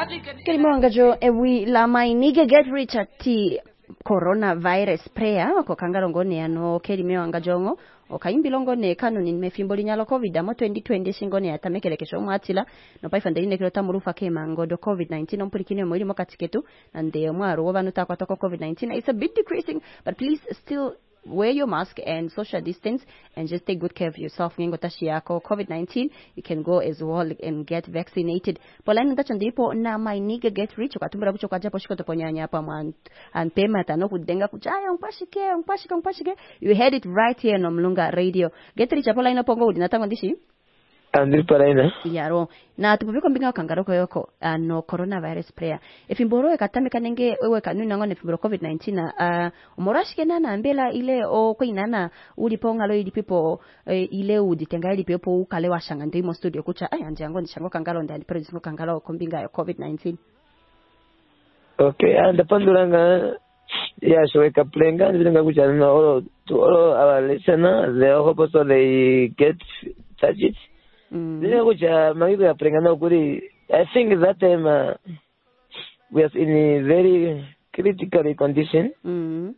Kilimangajo ewi la mainige get rich ati coronavirus prayer ko kangarongone ano kelimewangajongo okayimbilongo ne kanoni mefimbo linyalo covid amo 2020 shingone atamekelekesho mwatila no paifandine kilota murufa kemango do covid-19 ompulikine mwili mokatiketu ande mwaro wabanuta kwa toko covid-19 it's a bit decreasing but please still wear your mask and social distance and just take good care of yourself. Ngengo tashi yako COVID-19, you can go as well and get vaccinated. Pola nda chandipo na mainiga get rich ukatumbura kucho kwa japo shiko toponyanya hapa anpema tano kudenga kuchaya mpashike. You heard it right here no Mlunga Radio. Get rich pola ino pongo udinatango ndishi. Andri paraina. Yaro. Na tupubiko mbinga wakangaroko yoko no coronavirus prayer. Ifimboro ekatame kanenge wewe kanuni nango nefimboro COVID-19 umorashike nana ambela ile o kwa inana uliponga lo ilipipo ile uditenga ilipipo ukale wa shanga ndimo studio kucha anje yango nishango kangalo ndali produce kangalo kombinga ya COVID-19. Okay, and panduranga ya showeka plenga ndinga kucha no to all our listeners they hope so they get touched. I think that time we are in a very critical condition. And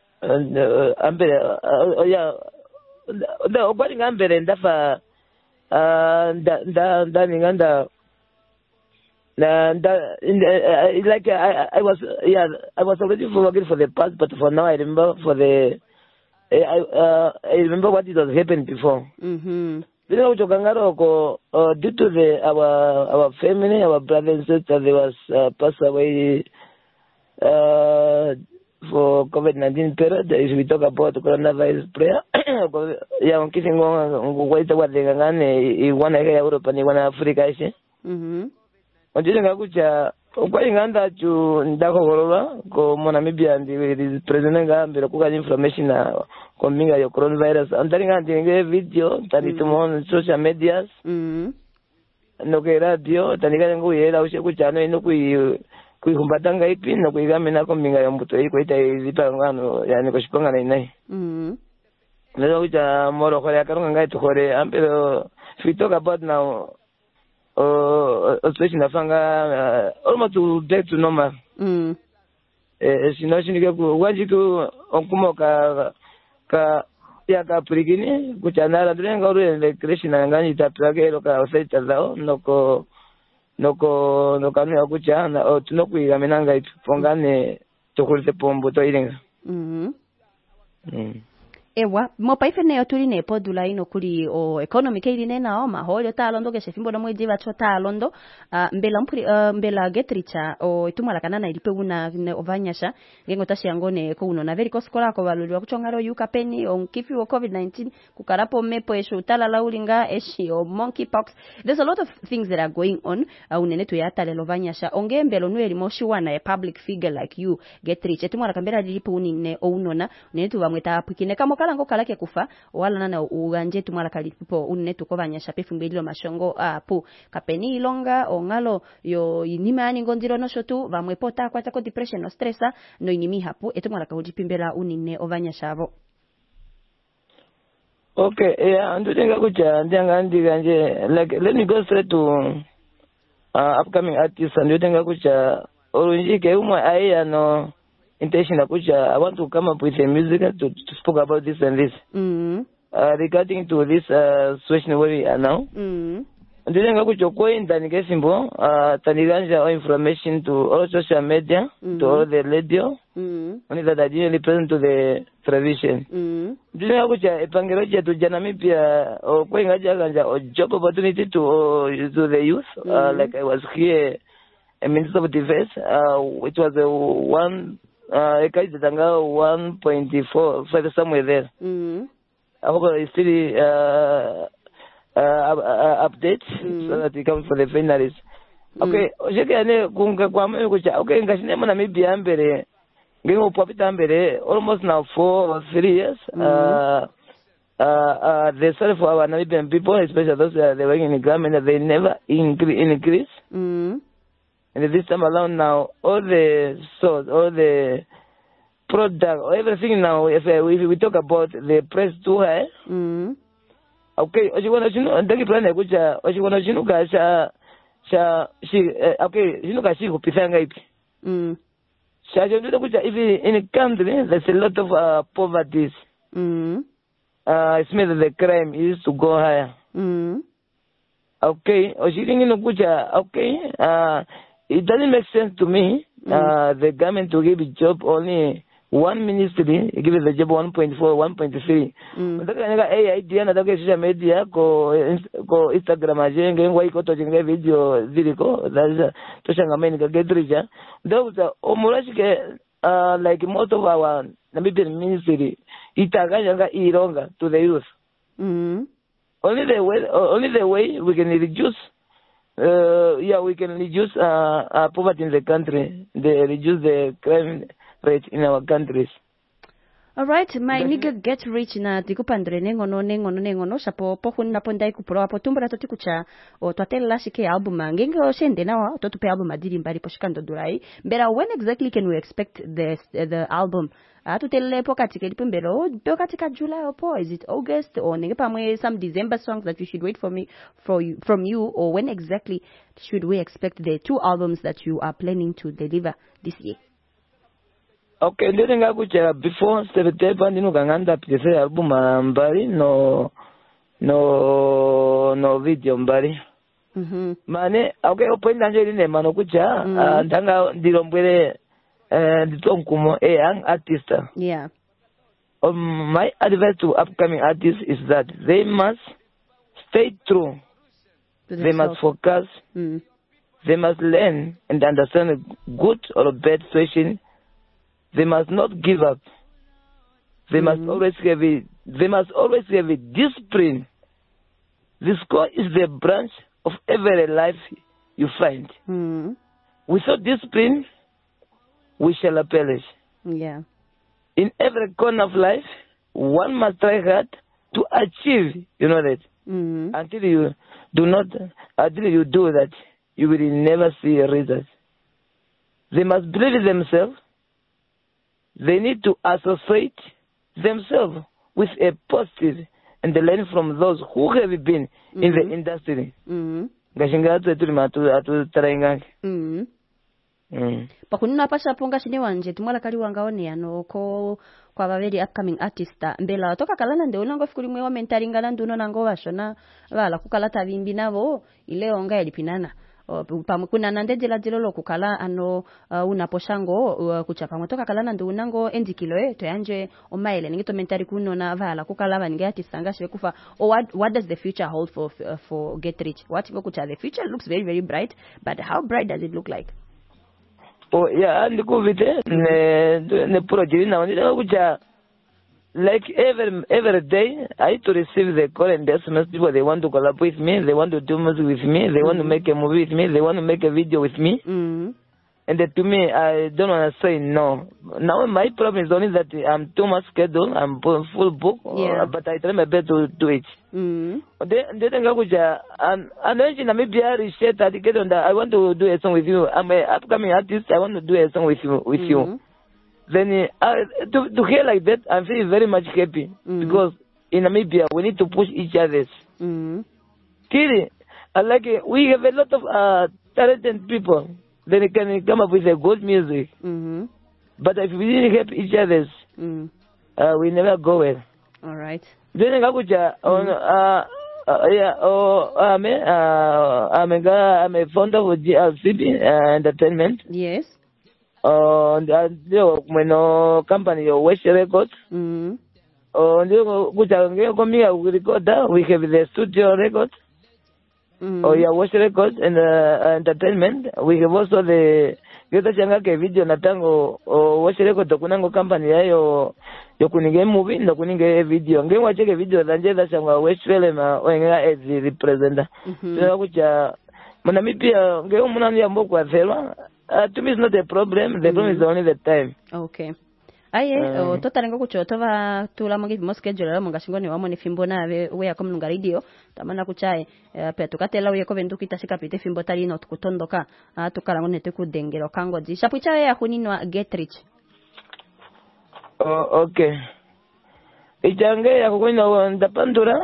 like I was already working for the past, but for now I remember I remember what it was happened before. Due to our family, our brothers and sisters, they was passed away for COVID-19 period. If we talk about coronavirus prayer, yeah, I'm kissing on wait what they can one Europe and one Africa. Ukwalinganda chu ndako gorola ko monamibia ndi president ngambira kuka information na kominga yo coronavirus andalinga ndinge video tani tumo social medias no ke radio tani ka nguyela ushe kuchano ino kuikumbatanga ipi no kuigamena kominga yo mbuto iko ita izipangano yani ko shipangana inai lelo uja moro kore akarunga ngai tukore ampero we talk about now especially nafanga almost to back to normal. Sinashiniga wajiku onkumo ka ya ka prigini kuchanara drenga uru Krishna ngani taplage loka osaita zao noko kuchana o tunokuiga menanga ipongane tokulite pombo to irenga. Ewa mo paifene yotuline podula ino kuli o economy keline na o maholo talondo ke shefimbo no mweji bacho talondo mbela getricha o itumala kanana ilipe una ovanyasha ngengo tashi yangone ko uno na very koskola ko balulwa kuchongaro yuka peni on kifi o COVID-19 kukarapo mepo esho talala ulinga eshi o monkeypox. There's a lot of things that are going on unene to yata le lovanyasha onge mbelo nueli moshi wana a public figure like you getricha itumala kambera ilipe unine o unona netu bamweta apukine kamo kalango kalake kufa wala nana uganje tumala kalipo unne tukobanyasha pefumbelilo mashongo apu kapeni ilonga ongalo yo inimani ngonziro no shotu vamwepota kwata ko depression no stressa no inimi hapu etumala kahujipimbela unine ovanyasha abo. Okay, yeah, ndutenga kucha ndanga ndiganje like let me go straight to upcoming artists and ndutenga kucha orunjike umwe aya no intention akuja I want to come up with a music to speak about this and this. Regarding to this situation where we are now. Ndutenga kucho kwenda nikesimbo taniganja information to all social media to all the radio. Only that I didn't present to the television. Ndutenga kucha epangeroja to janamipia o kwengaja ganja o job opportunity to the youth like I was here a Minister of Defense which was one 1.4 somewhere there. I hope it's still update so that it comes for the finalists. Okay, ojekane kunga kwa mwe kucha. Okay, ngashine mwana mibi ambere. Ngengo popita ambere almost now 4 or 3 years. The sorry for our Namibian people, especially those that they working in government, they never increase. And this time around now, all the source, all the product, everything now, if we talk about the price too high, okay, okay, you know kashiku pisanga ipi. If in a country there's a lot of poverty, it means the crime is to go higher. Okay, it doesn't make sense to me. The government to give a job only one ministry, give the job 1.4, 1.3. Idea na social media ko Instagram ajenge ngwa iko to jenge video ziliko that to shanga meni ka getrija. Those omurashike like most of our Namibian ministry itaganya ironga to the youth. Only the way we can reduce we can reduce poverty in the country, reduce the crime rate in our countries. All right, my nigga get rich na tikupandre nengono shapo pohunna pondai kupro apo tumbra toti kucha o twatela shike album ngenge o shende na to tupe album adiri mbali poshikando durai. But when exactly can we expect the album? Tutele pokati ke dipumbelo pokati ka July or is it August or nenge pamwe some December songs that we should wait from you, or when exactly should we expect the 2 albums that you are planning to deliver this year? Okay, ndenga kucha before September ndinu kanganda pese album mbali no video mbali. Mane okay openda nje line mano kucha ndanga ndilombwele nditonkumo young artist. Yeah. My advice to upcoming artists is that they must stay true. They must focus. They must learn and understand a good or a bad situation. They must not give up. They must always have a discipline. The score is the branch of every life you find. Without discipline, we shall perish. Yeah. In every corner of life, one must try hard to achieve, you know that. Until you do that, you will never see a result. They must believe in themselves. They need to associate themselves with a positive and learn from those who have been in the industry. Pakununa pasha ponga shini wanje tumwala kali wangaone ano ko kwa baveri upcoming artist mbela toka kalana nde unango fikuri mwe wa mentaringa na nduno nango washona wala kukalata bimbi navo ile onga elipinana pamukuna nande jelo kukala ano unaposhango kuchapa motoka kalana ndu unango endikilo to yanje omaile ngito mentari kuno na vala kukala baninga artist anga kufa. What does the future hold for Get Rich? What kucha the future looks very very bright, but how bright does it look like? Oh yeah, and the project now like every day I to receive the call and SMS people. They want to collaborate with me, they want to do music with me, they want to make a movie with me, they want to make a video with me. And to me, I don't want to say no. Now my problem is only that I'm too much scheduled, I'm full book, but I try my best to do it. I want to do a song with you. I'm an upcoming artist. I want to do a song with you. Then to hear like that, I feel very much happy because in Namibia we need to push each other. Clearly, we have a lot of talented people. Then they can come up with a good music. But if we didn't help each other, we never go well. All right. Then I'm a founder of GLCB Entertainment. Yes. Company West Records. We have the studio records. West Records and Entertainment. We have also the video natango West Records kunango company yayo yokuninge movie no kuninge video nge wacheke video danjeza changwa West Film wenga as representer. So kucha Namibia nge umunani ya mboko aferwa. To me it's not a problem. The problem is only the time. Okay. Aye, totarengo kuchotova tula mongi schedule mongashingoni wamone fimbo na we akomnunga radio tamana kuchae pe tukatela we kovendu kitashika pite fimbo tali not kutondoka tukarango nete kudengero kango ji shapuchae akuninwa Get Rich. Okay. Ichange ya kukwina ndapandura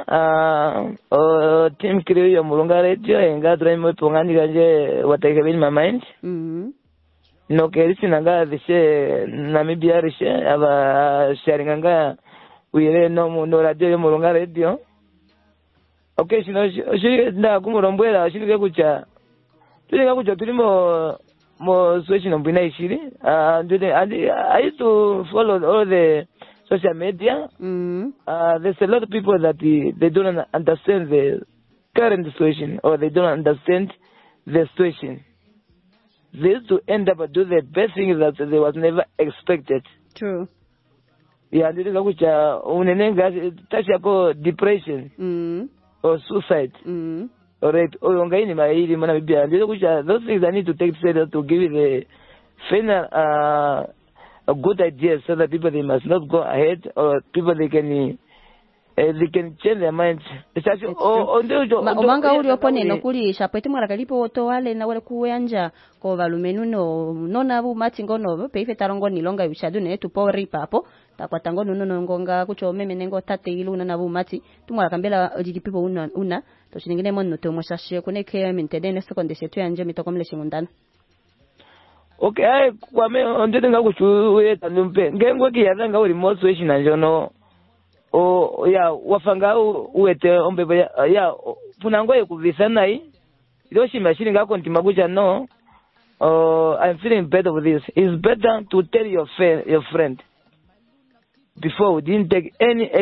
team crew ya Mulunga Radio enga drive pongani kanje watake bini my mind. No kerisi nanga vishe Namibia rishe aba sharing anga uire no radio ya Mulunga Radio. Okay, shiri nda kumurombwela shiri kucha. Tulinga kucha tulimo mo switching on bina ishiri. I used to follow all the social media. There's a lot of people that they don't understand the current situation, or they don't understand the situation. They used to end up do the best thing that they was never expected. True. Yeah, ndika kucha unenenga tachako depression or suicide or rape or ongaini maili mana bibia. Ndika kucha those things I need to take serious to give you the final a good idea, so that people they must not go ahead, or people they can change their minds. Omanga uli oponeno kuli shapwete mwala kalipo to wale na wale kuwanja ko valumenu no nona bu mati ngono peife tarongo nilonga bishadu ne tupo ripa apo takwata ngono no ngonga kucho meme nengo tate ilu na bu mati tumwala kambela jijipipo una to shingine monno to moshashe kuneke mentedene sekonde setu yanje mitokomle shingundana. Okay, ai kwa me ondete ngakuchuwe tanumpe ngengwe kiyadanga uri motivation anjono o ya wafanga uwete ombe ya funango yekuvisa nai idoshi machine ngako ntimagucha no I'm feeling better with this. It's better to tell your friend before we didn't take any